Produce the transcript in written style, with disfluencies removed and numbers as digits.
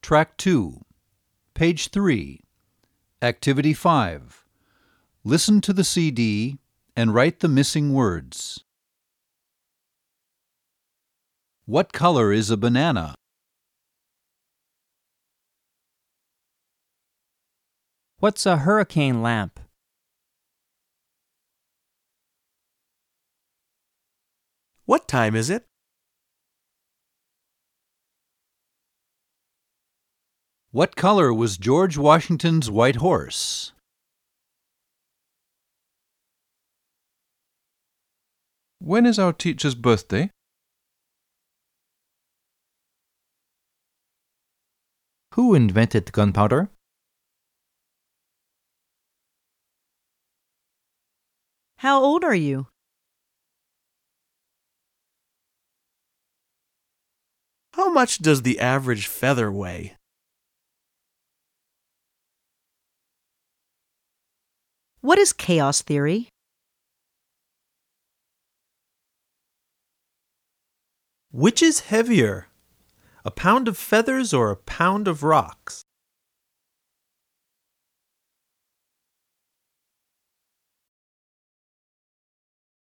Track 2, Page 3, Activity 5. Listen to the CD and write the missing words. What color is a banana? What's a hurricane lamp? What time is it? What color was George Washington's white horse? When is our teacher's birthday? Who invented gunpowder? How old are you? How much does the average feather weigh? What is chaos theory? Which is heavier, a pound of feathers or a pound of rocks?